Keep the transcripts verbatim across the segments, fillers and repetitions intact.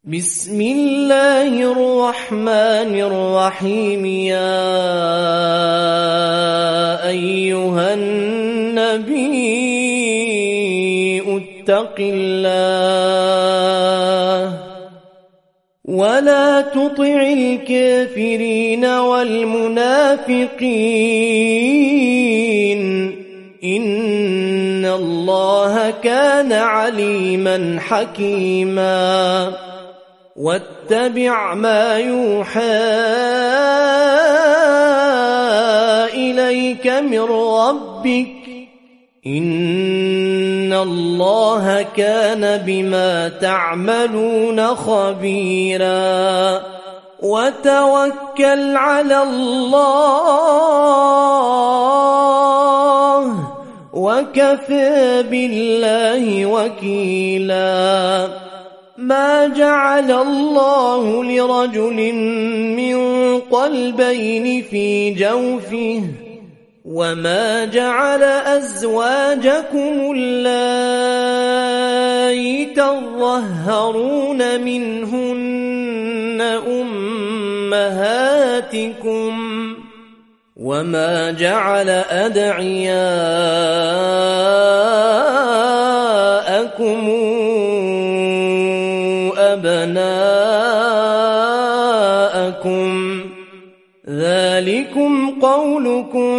بسم الله الرحمن الرحيم يا أيها النبي اتق الله ولا تطع الكافرين والمنافقين إن الله كان عليما حكيما واتبع ما يوحى إليك من ربك إن الله كان بما تعملون خبيرا وتوكل على الله وكفى بالله وكيلا ما جعل الله لرجل من قلبين في جوفه وما جعل أزواجكم اللائي تظهرون منهن أمهاتكم وما جعل أدعياءكم أبناءكم ذلكم قولكم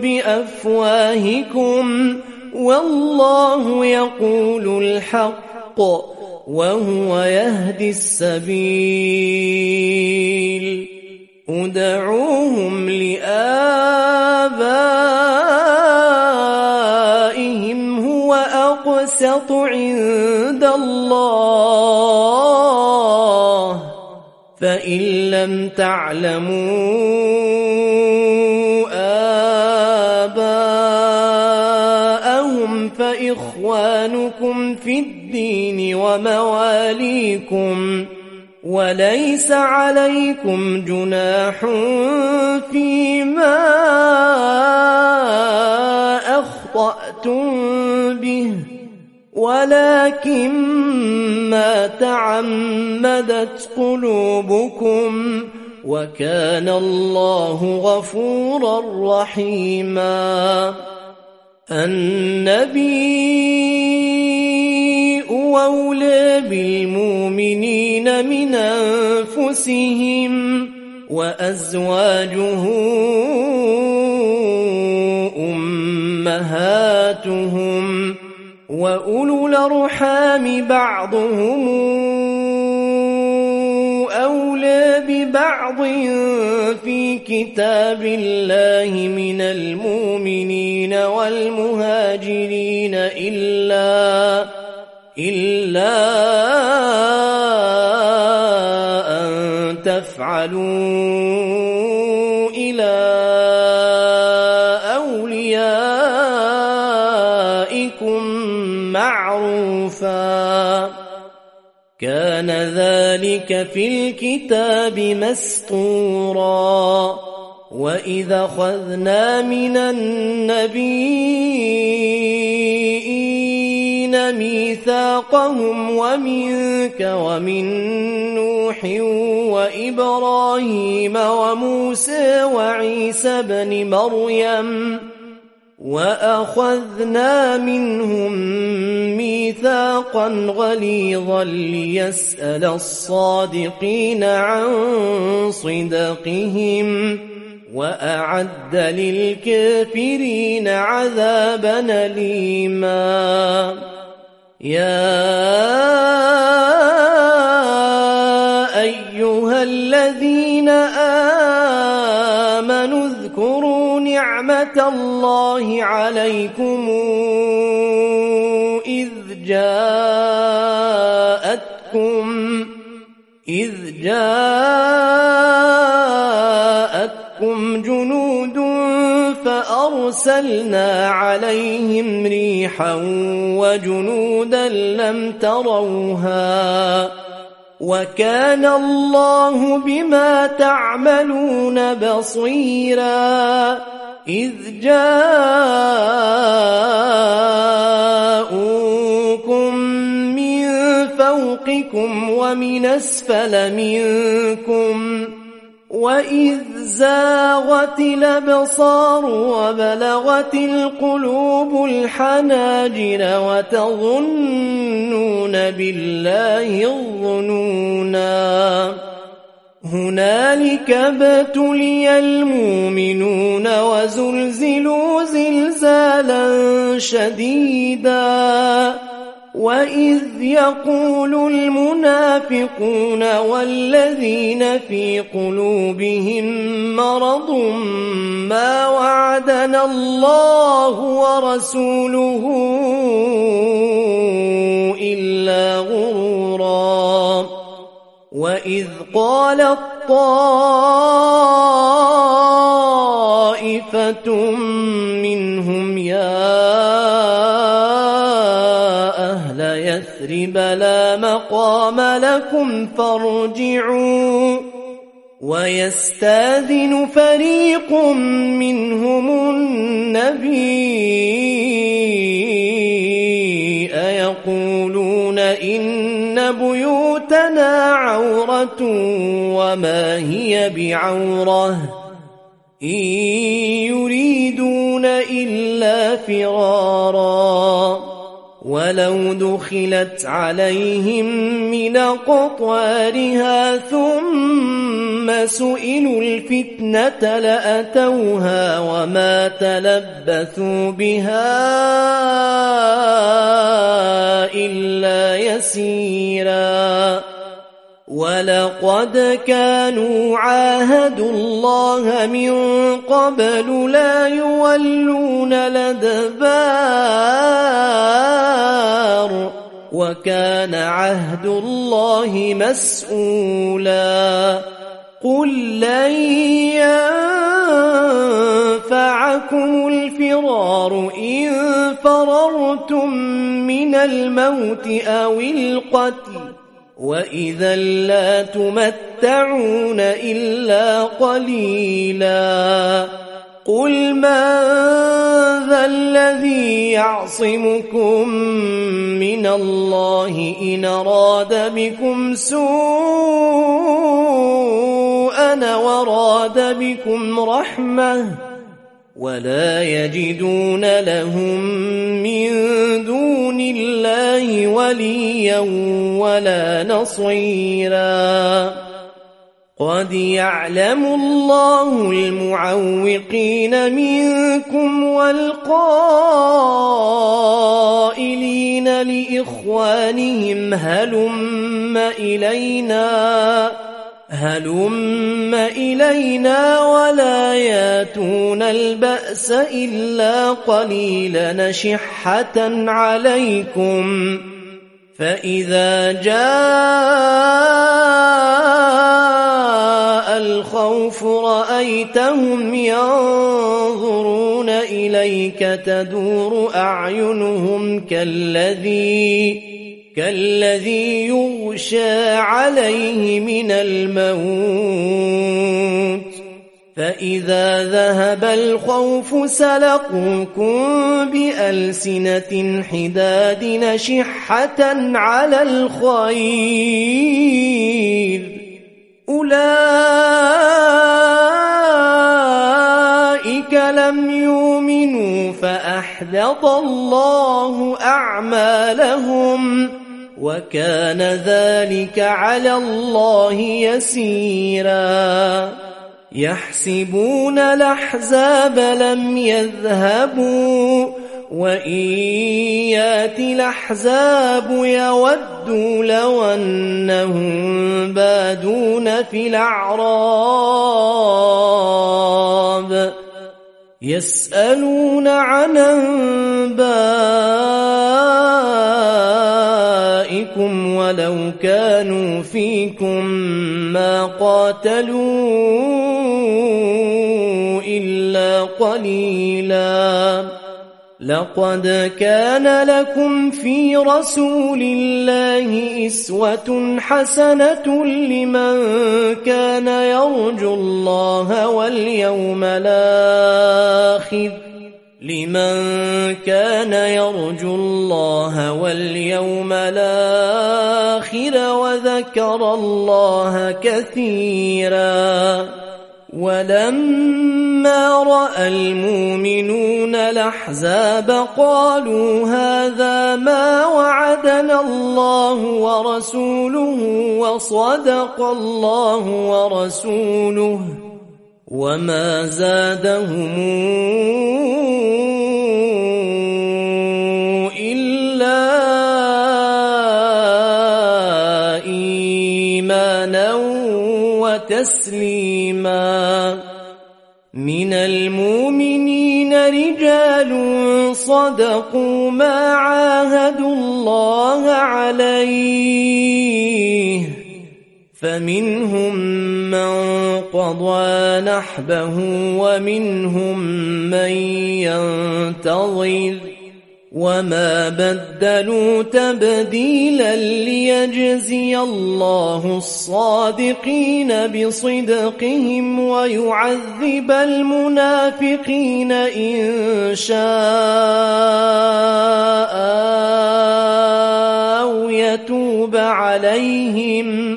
بأفواهكم والله يقول الحق وهو يهدي السبيل ادعوهم لآبائهم هو أقسط عند الله فإن لم تعلموا آباءهم فإخوانكم في الدين ومواليكم وليس عليكم جناح فيما أخطأتم به ولكن ما تعمدت قلوبكم وكان الله غفورا رحيما النبي أولى بالمؤمنين من أنفسهم وأزواجه أمهاتهم وأولو الأرحام بعضهم أولى ببعض في كتاب الله من المؤمنين والمهاجرين إلا إلا أن تفعلوا إلى أوليائكم معروفا كان ذلك في الكتاب مسطورا وإذا أخذنا من النبيين ميثاقهم ومنك ومن نوح وإبراهيم وموسى وعيسى بن مريم وأخذنا منهم ميثاقا غليظا ليسأل الصادقين عن صدقهم وأعد للكافرين عذابا أليما يا أيها الذين آمنوا اذكروا نعمة الله عليكم إذ جاءتكم إذ جاءتكم جنود فأرسلنا عليهم ريحا وجنودا لم تروها وكان الله بما تعملون بصيرا إذ جاءوكم من فوقكم ومن أسفل منكم وإذ زاغت الأبصار وبلغت القلوب الحناجر وتظنون بالله الظنونا هنالك ابتلي المؤمنون وزلزلوا زلزالا شديدا وإذ يقول المنافقون والذين في قلوبهم مرض ما وعدنا الله ورسوله إلا غرورا وإذ قالت طائفة منهم يا أهل يثرب لا مقام لكم فارجعوا ويستاذن فريق منهم النبي يقولون إن بيوتنا عورة وما هي بعورة إن يريدون إلا فرارا ولو دخلت عليهم من قطوارها ثم سئلوا الفتنة لأتوها وما تلبثوا بها إلا يسيرا ولقد كانوا عاهدوا الله من قبل لا يولون الأدبار وكان عهد الله مسؤولا قل لن ينفعكم الفرار إن فررتم من الموت أو القتل وإذا لا تمتعون إلا قليلا قل من ذا الذي يعصمكم من الله إن أراد بكم سوءا وراد بكم رحمة ولا يجدون لهم من دون الله وليا ولا نصيرا قد يعلم الله المعوقين منكم والقائلين لإخوانهم هلم إلينا هلم إلينا ولا ياتون البأس إلا قليلا نشحة عليكم فإذا جاء الخوف رأيتهم ينظرون إليك تدور أعينهم كالذي كالذي يغشى عليه من الموت فإذا ذهب الخوف سلقوكم بألسنة حداد نشحة على الخير أولئك لم يؤمنوا فأحبط الله أعمالهم وكان ذلك على الله يسيرا يحسبون الأحزاب لم يذهبوا وإن يأتي الأحزاب يودوا لو أنهم بادون في الأعراب يسألون عن أنبائكم ولو كانوا فيكم ما قاتلوا إلا قليلا لقد كان لكم في رسول الله أسوة حسنة لمن كان يرجو الله واليوم الآخر لمن كان يرجو الله واليوم الآخر وذكر الله كثيرا. ولما رأى المؤمنون الأحزاب قالوا هذا ما وعدنا الله ورسوله وصدق الله ورسوله وما زادهم إلا إيمانا وتسليما. من المؤمنين رجال صدقوا ما عاهدوا الله عليه فمنهم من قضى نحبه ومنهم من ينتظر وما بدلوا تبديلا ليجزي الله الصادقين بصدقهم ويعذب المنافقين إن شاء أو يتوب عليهم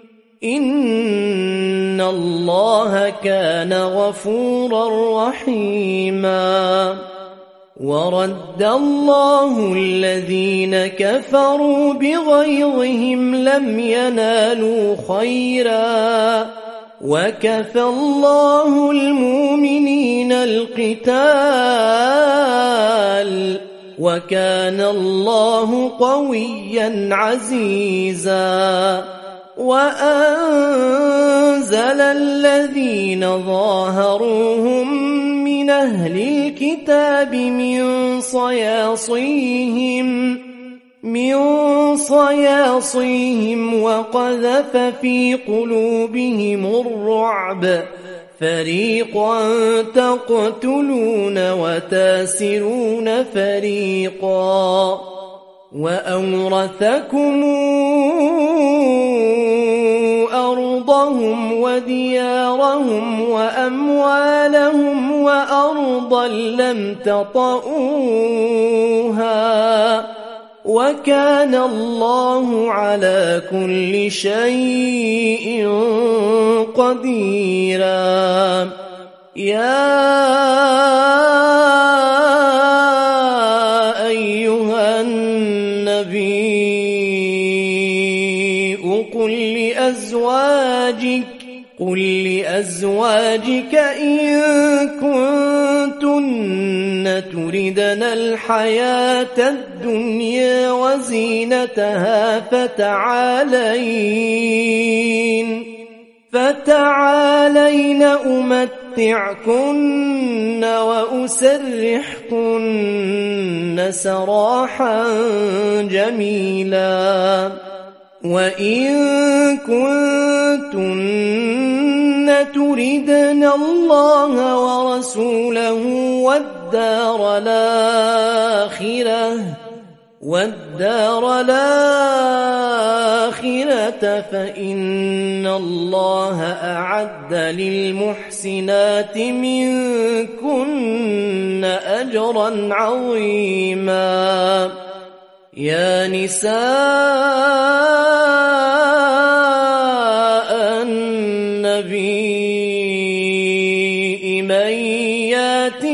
إن الله كان غفورا رحيما. ورد الله الذين كفروا بغيظهم لم ينالوا خيرا وكفى الله المؤمنين القتال وكان الله قويا عزيزا. وأنزل الذين ظاهروهم من أهل الكتاب من صياصيهم من صياصيهم وقذف في قلوبهم الرعب فريقا تقتلون وتاسرون فريقا وأورثكم أرضهم وديارهم وأموالهم وأرضا لم تطئوها وكان الله على كل شيء قديرا. يا أيها النبي قل لأزواجك قل لأزواجك إن كنتن تردن الحياة الدنيا وزينتها فتعالين فتعالين أمتعكن وأسرحكن سراحا جميلا. وإن كنتن تردن الله ورسوله والدار الآخرة والدار الآخرة فإن الله أعد للمحسنات منكن أجرا عظيما. يا نساء النبي من يات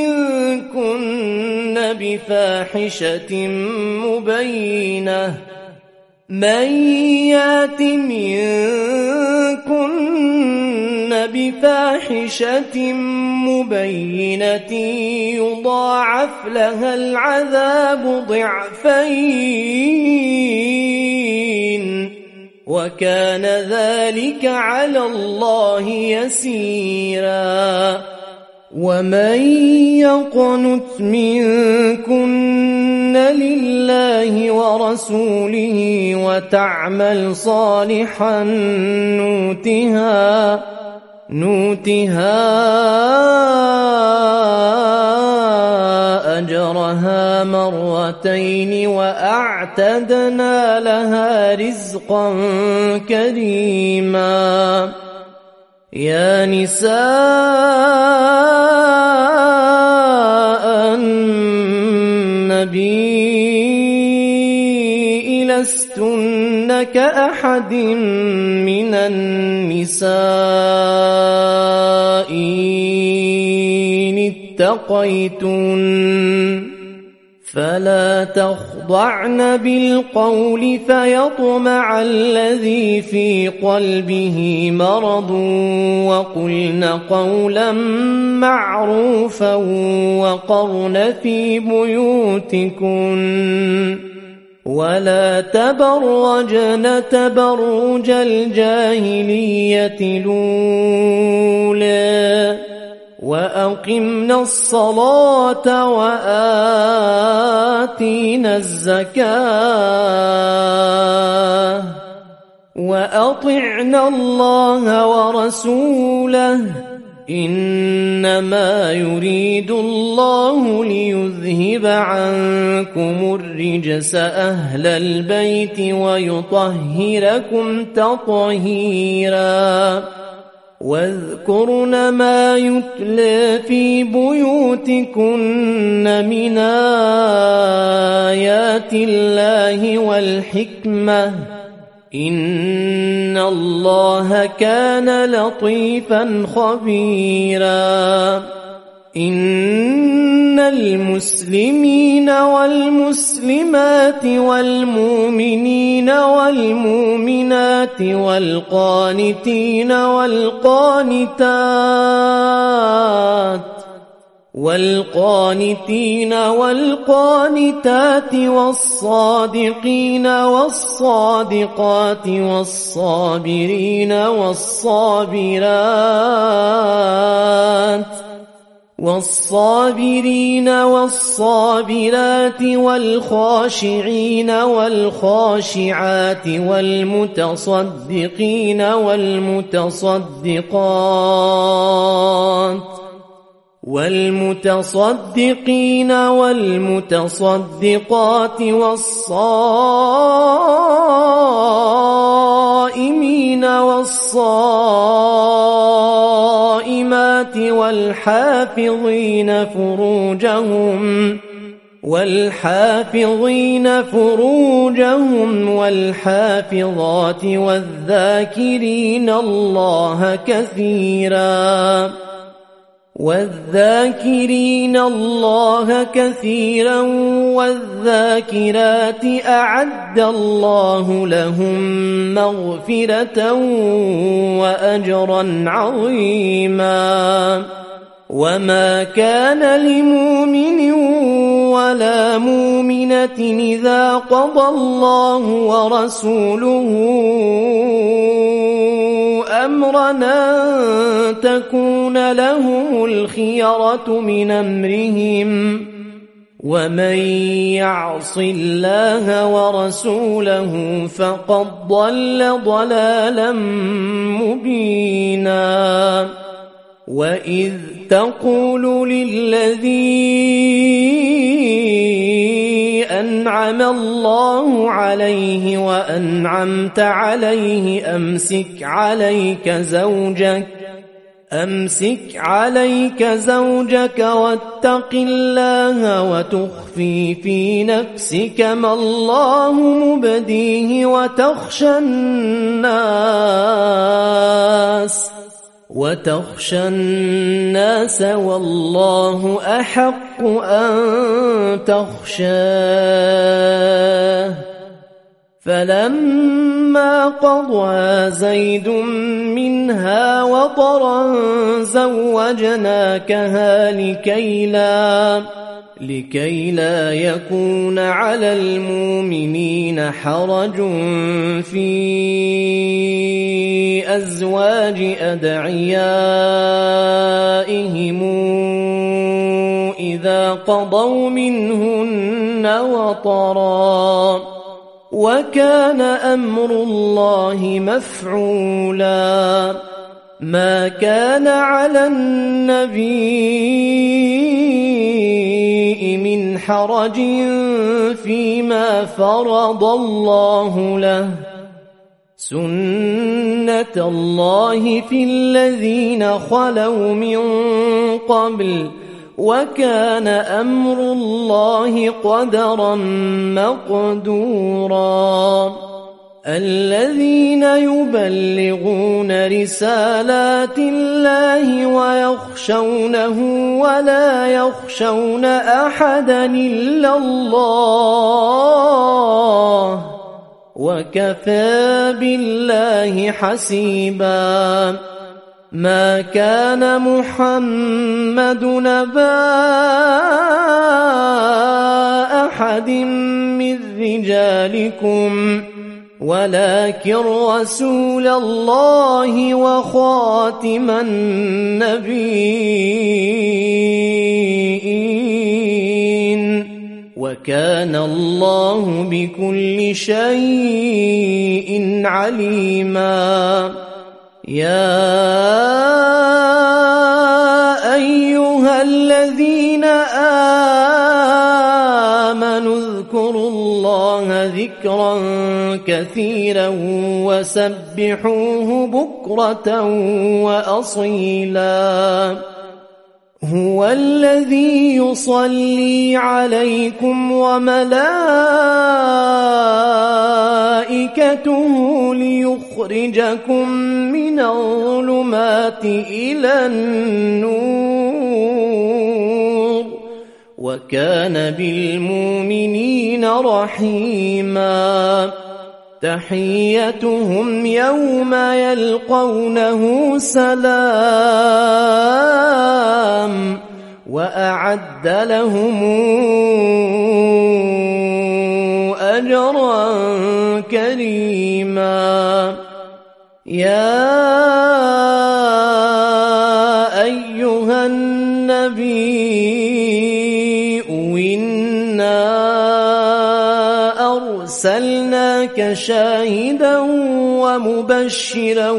منكن بفاحشة مبينة من يات منكن بفاحشة مبينة يضاعف لها العذاب ضعفين وكان ذلك على الله يسيرا. ومن يقنت منكن لله ورسوله وتعمل صالحا نؤتها نؤتها أجرها مرتين وأعتدنا لها رزقا كريما. يا نساء النبي لستن كأحد من النساء إن اتقيتن فلا تخضعن بالقول فيطمع الذي في قلبه مرض وقلن قولا معروفا وقرن في بيوتكن ولا تبرجن تبرج الجاهلية الأولى وأقمنا الصلاة وآتينا الزكاة وأطعنا الله ورسوله إنما يريد الله ليذهب عنكم الرجس أهل البيت ويطهركم تطهيرا واذكرن ما يتلى في بيوتكن من آيات الله والحكمة إن الله كان لطيفا خبيرا إن المسلمين والمسلمات والمؤمنين والمؤمنات والقانتين والقانتات والقانتين والقانتات والصادقين والصادقات والصابرين والصابرات والصابرين والصابرات والخاشعين والخاشعات والمتصدقين والمتصدقات والمتصدقين والمتصدقات والصائمين والصائمات والحافظين فروجهم والحافظين فروجهم والحافظات والذاكرين الله كثيرا والذاكرين الله كثيرا والذاكرات أعد الله لهم مغفرة وأجرا عظيما وما كان لمؤمن ولا مؤمنة إذا قضى الله ورسوله أمرنا تكون لهم الخيرة من أمرهم ومن يعص الله ورسوله فقد ضل ضلالا مبينا وإذ تقول للذي أنعم الله عليه وأنعمت عليه أمسك عليك زوجك أمسك عليك زوجك واتق الله وتخفي في نفسك ما الله مبديه وتخشى الناس وتخشى الناس والله أحق أن تخشاه فلما قضى زيد منها وطرا زوجناكها لكي لا لكي لا يكون على المؤمنين حرج في أزواج أدعيائهم إذا قضوا منهن وطرا وكان أمر الله مفعولا ما كان على النبي من حرج فيما فرض الله له سنة الله في الذين خلوا من قبل وكان أمر الله قدرا مقدورا الذين يبلغون رسالات الله ويخشونه ولا يخشون أحدا إلا الله وكفى بالله حسيبا. ما كان محمد نبا أحد من رجالكم ولكن رسول الله وخاتم النبيين وكان الله بكل شيء عليما. يا أيها الذين آمنوا اذكروا الله ذكرا كثيرا وسبحوه بكرة وأصيلا. هو الذي يصلي عليكم وملائكته ليخرجكم من الظلمات إلى النور وكان بالمؤمنين رحيما. تحيتهم يوم يلقونه سلام وأعد لهم أجرا كريما. يا أيها النبي أرسلناك شاهدا ومبشرا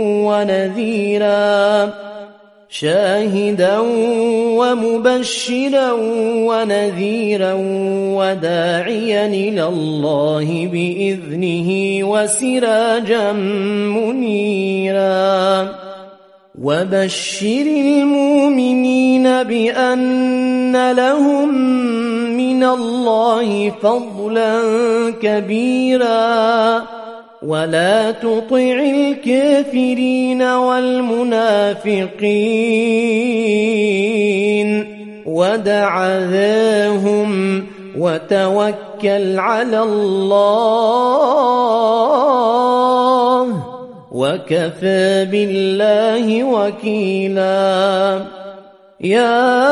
ونذيرا شاهدا ومبشرا ونذيرا وداعيا إلى الله بإذنه وسراجا منيرا. وبشر المؤمنين بأن لهم من الله فضلا كبيرا ولا تطع الكافرين والمنافقين ودع ذاهم وتوكل على الله وكفى بالله وكيلا. يا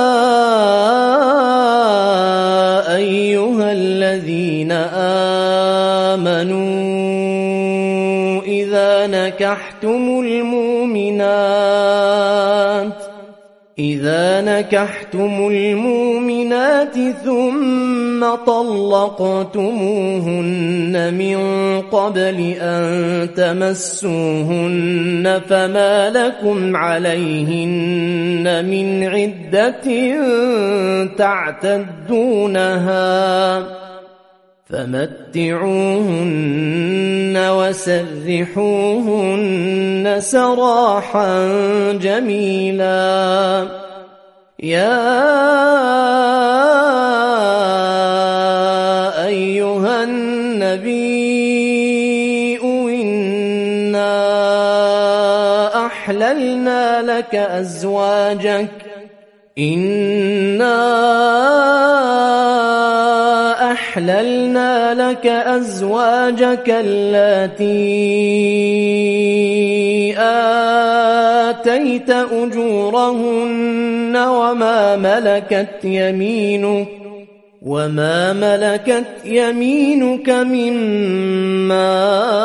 أيها الذين آمنوا إذا نكحتم المؤمنات إذا نكحتم المؤمنات ثم طلقتموهن من قبل أن تمسوهن فما لكم عليهن من عدة تعتدونها فمتعوهن وسرحوهن سراحا جميلا. يا أيها النبي إنا أحللنا لك أزواجك إنا أحللنا لك أزواجك اللاتي آتيت أجورهن وما ملكت يمينك وما ملكت يمينك مما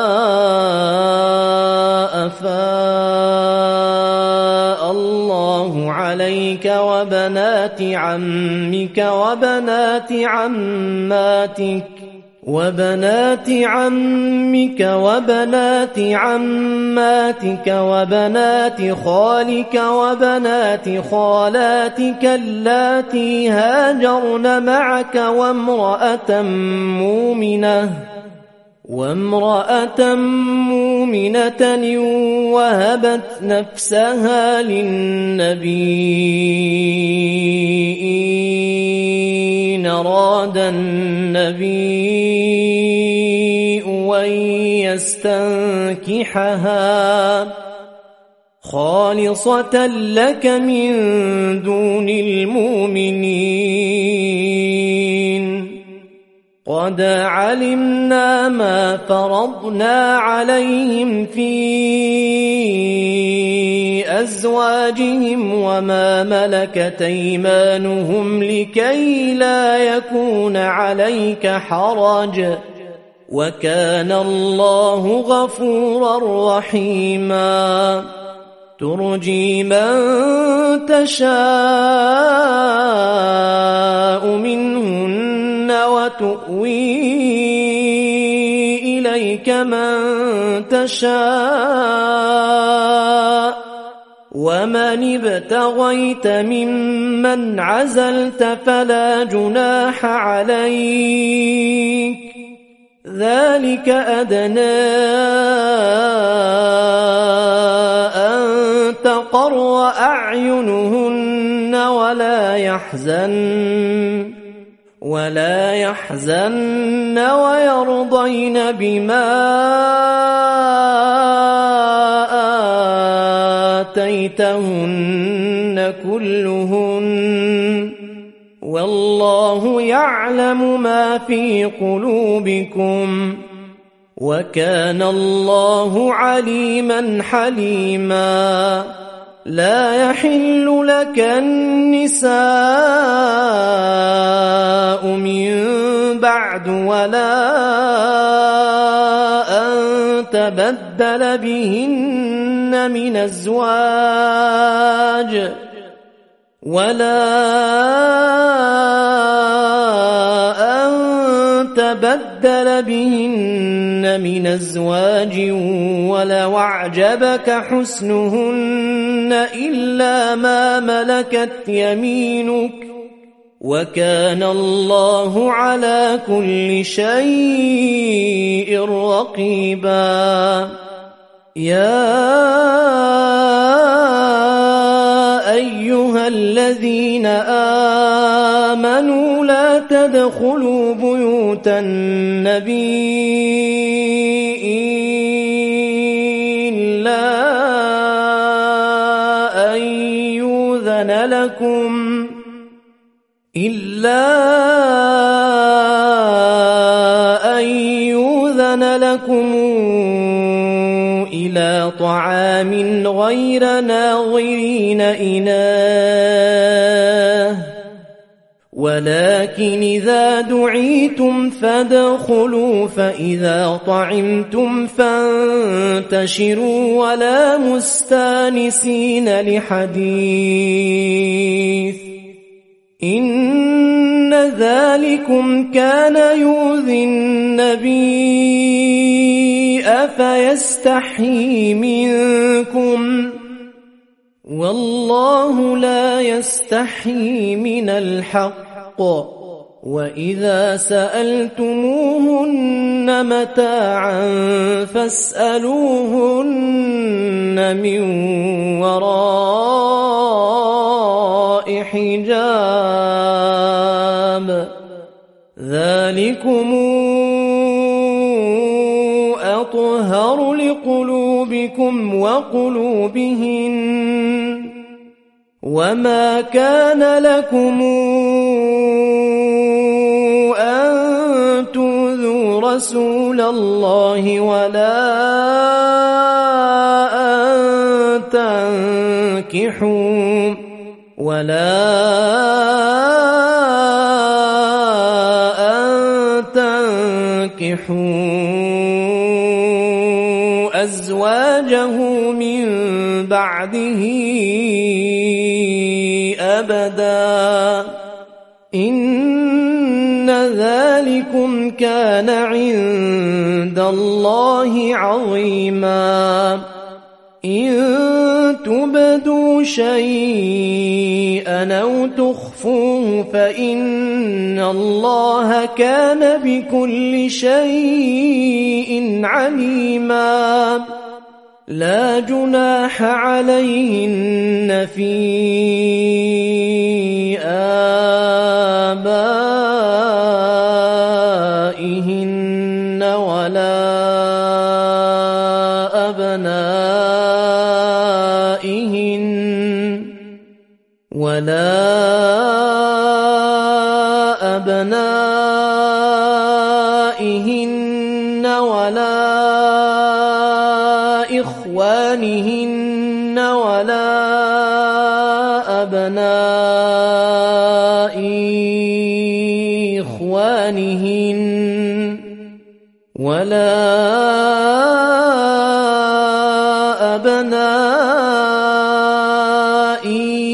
أفاء الله عليك وبنات عمك وبنات عماتك وبنات عمك وبنات عماتك وبنات خالك وبنات خالاتك اللاتي هاجرن معك وامرأة مؤمنة وامرأة مؤمنة وهبت نفسها للنبي إن أراد النبي أن ليستنكحها خالصة لك من دون المؤمنين. قد علمنا ما فرضنا عليهم في أزواجهم وما ملكت أيمانهم لكي لا يكون عليك حرج، وكان الله غفورا رحيما. ترجي من تشاء منهن وتؤوي إليك من تشاء، ومن ابتغيت ممن عزلت فلا جناح عليك، ذلك أدنى أن تقر أعينهن ولا يحزن ولا يحزن ويرضين بما آتيتهن كلهن، والله يعلم ما في قلوبكم، وكان الله عليما حليما. لا يحل لك النساء من بعد ولا أن تبدل بهن من أزواج ولا أن تبدل بهن من أزواج ولو أعجبك حسنهن إلا ما ملكت يمينك، وكان الله على كل شيء رقيبا. يا أيها الذين آمنوا لا تدخلوا بيوت النبي إلا أن يؤذن لكم إلا أن يؤذن لكم إلى طعام غير ناظرين إناه، ولكن إذا دعيتم فادخلوا فإذا طعمتم فانتشروا ولا مستانسين لحديث، إن ذلكم كان يؤذي النبي أفيستحيي منكم، والله لا يستحيي من الحق. وإذا سألتموهن متاعا فاسألوهن من وراء حجاب، ذلكم أطهر لقلوبكم وقلوبهن. وما كان لكم أن تؤذوا رسول الله ولا أن تنكحوا ولا أن تنكحوا أزواجه من بعده أبدا، إن ذلكم كان عند الله عظيما. إن تبدوا شيئا أو تخفوه فإن الله كان بكل شيء عليما. لا جناح عليهن في آبائهن ولا ولا أبنائهن ولا إخوانهن ولا أبناء إخوانهن ولا أبناء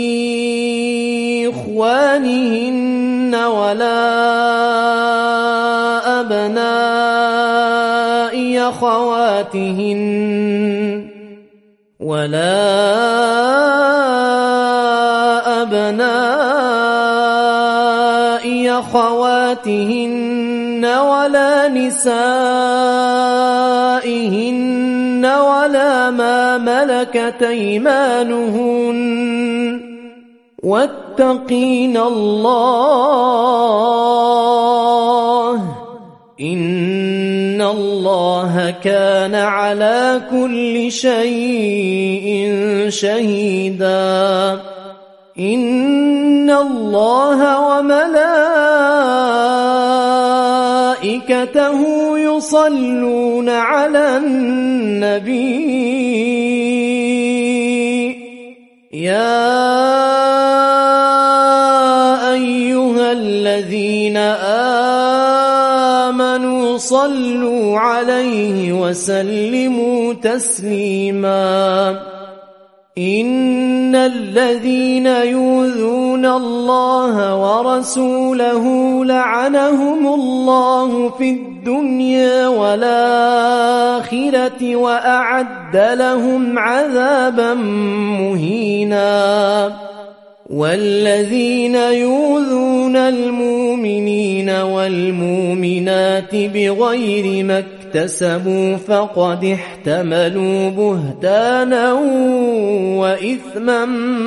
إخوانهن ولا أبناء أخواتهن ولا أبناء أخواتهن ولا نسائهن ولا ما ملكت أيمانهن واتقين الله إن الله كان على كل شيء شهيدا إن الله وملائكته يصلون على النبي يا أيها الذين آمنوا صلوا عليه وسلموا تسليما إن الذين يؤذون الله ورسوله لعنهم الله في الدنيا والآخرة وأعد لهم عذابا مهينا والذين يؤذون المؤمنين والمؤمنات بغير ما اكتسبوا فقد احتملوا بهتانا وإثما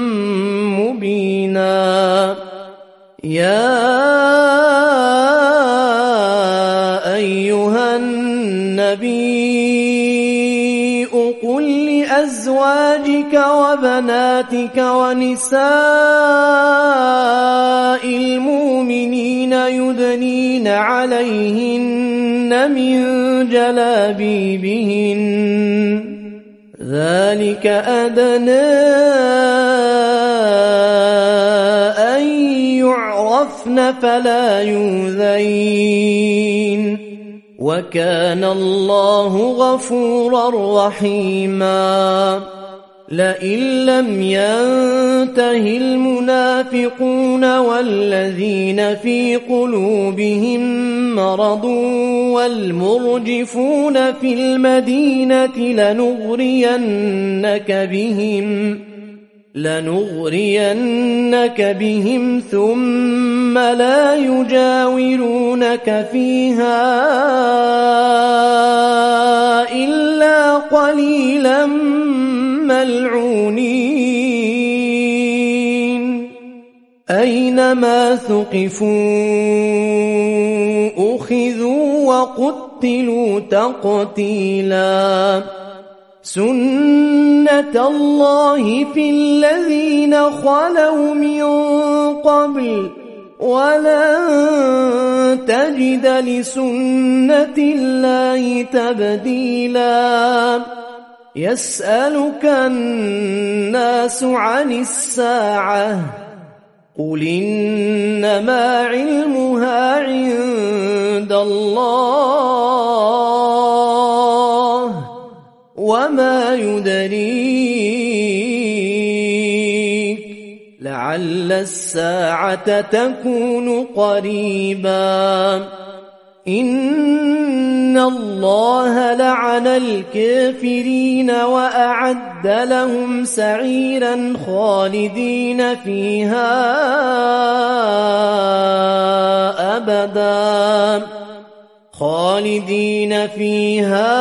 مبينا يا أيها النبي قل لأزواجك وبناتك ونساء المؤمنين يدنين عليهن من جلابيبهن ذلك أدنى أن يعرفن فلا يؤذين وكان الله غفورا رحيما لئن لم ينته المنافقون والذين في قلوبهم مرض والمرجفون في المدينة لنغرينك بهم لنغرينك بهم ثم لا يجاورونك فيها إلا قليلا ملعونين أينما ثقفوا أخذوا وقتلوا تقتيلا سنة الله في الذين خلوا من قبل ولن تجد لسنة الله تبديلا يسألك الناس عن الساعة قل إنما علمها عند الله وما يدريك لعل الساعة تكون قريبا إن الله لعن الكافرين وأعد لهم سعيرا خالدين فيها أبدا خالدين فيها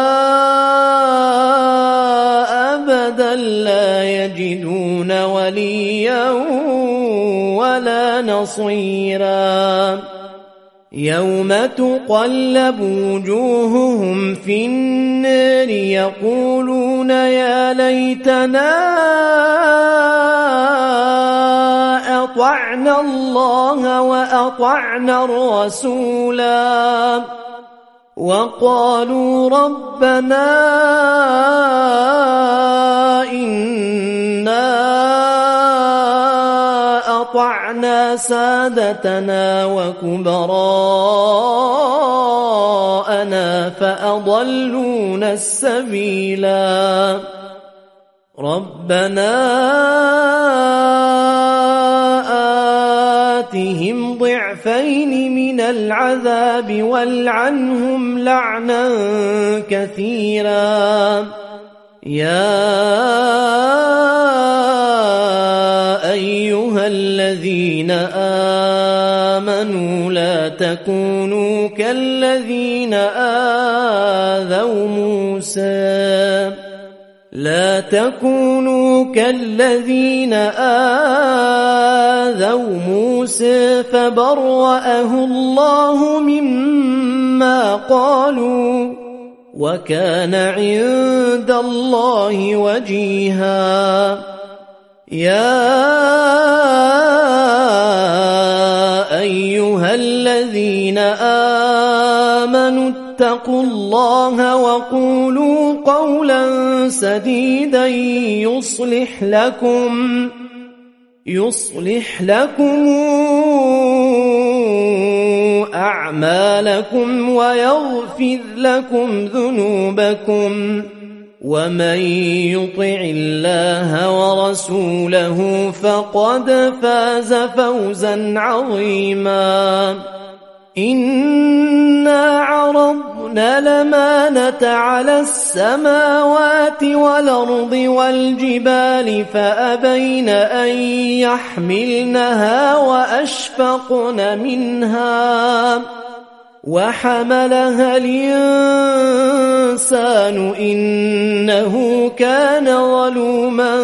أبدا لا يجدون وليا ولا نصيرا يوم تقلب وجوههم في النار يقولون يا ليتنا أطعنا الله وأطعنا الرسولا وقالوا ربنا إنا أطعنا سادتنا وكبراءنا فأضلونا السبيلا ربنا آتهم ضعفين من العذاب والعنهم لعنا كثيرا يا أيها الذين آمنوا لا تكونوا كالذين آذوا موسى لا تكونوا كالذين آذوا موسى فبرأه الله مما قالوا وكان عند الله وجيها يا أيها الذين آمنوا اتقوا الله وقولوا قولا سديدا يصلح لكم يصلح لكم أعمالكم ويغفر لكم ذنوبكم ومن يطع الله ورسوله فقد فاز فوزا عظيما إنا عرضنا الأمانة على السماوات والأرض والجبال فأبين أن يحملنها وأشفقن منها وحملها الإنسان إنه كان ظلوما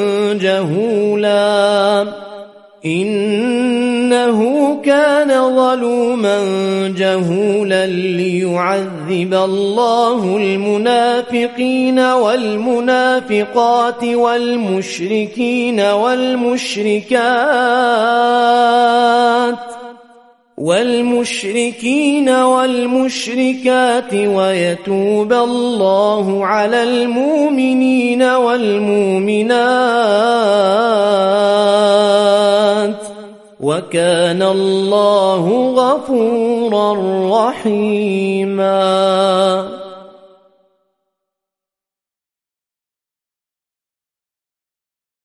جهولا إنه كان ظلوما جهولا ليعذب الله المنافقين والمنافقات والمشركين والمشركات والمشركين والمشركات ويتوب الله على المؤمنين والمؤمنات وكان الله غفورا رحيما.